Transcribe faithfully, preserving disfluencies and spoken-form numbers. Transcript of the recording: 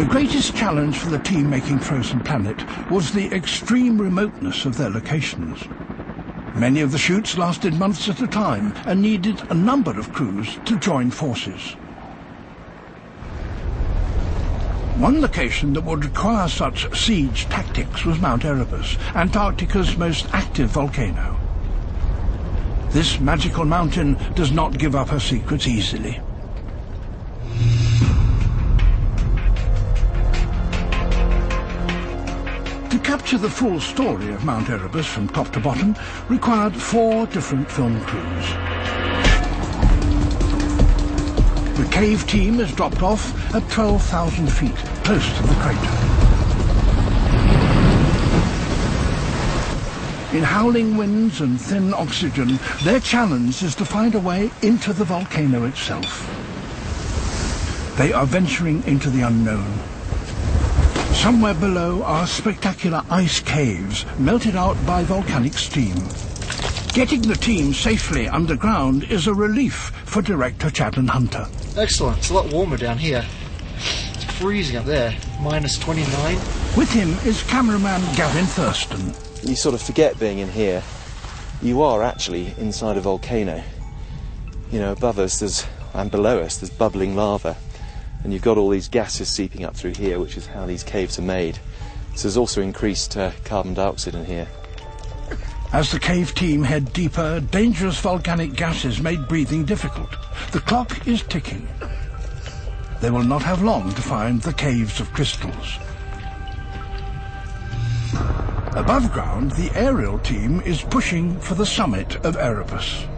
The greatest challenge for the team making Frozen Planet was the extreme remoteness of their locations. Many of the shoots lasted months at a time and needed a number of crews to join forces. One location that would require such siege tactics was Mount Erebus, Antarctica's most active volcano. This magical mountain does not give up her secrets easily. To capture the full story of Mount Erebus from top to bottom required four different film crews. The cave team is dropped off at twelve thousand feet, close to the crater. In howling winds and thin oxygen, their challenge is to find a way into the volcano itself. They are venturing into the unknown. Somewhere below are spectacular ice caves melted out by volcanic steam. Getting the team safely underground is a relief for director Chadlin Hunter. Excellent. It's a lot warmer down here. It's freezing up there, minus twenty-nine. With him is cameraman Gavin Thurston. You sort of forget being in here. You are actually inside a volcano. You know, above us there's, and below us there's bubbling lava. And you've got all these gases seeping up through here, which is how these caves are made. So there's also increased uh, carbon dioxide in here. As the cave team head deeper, dangerous volcanic gases made breathing difficult. The clock is ticking. They will not have long to find the caves of crystals. Above ground, the aerial team is pushing for the summit of Erebus.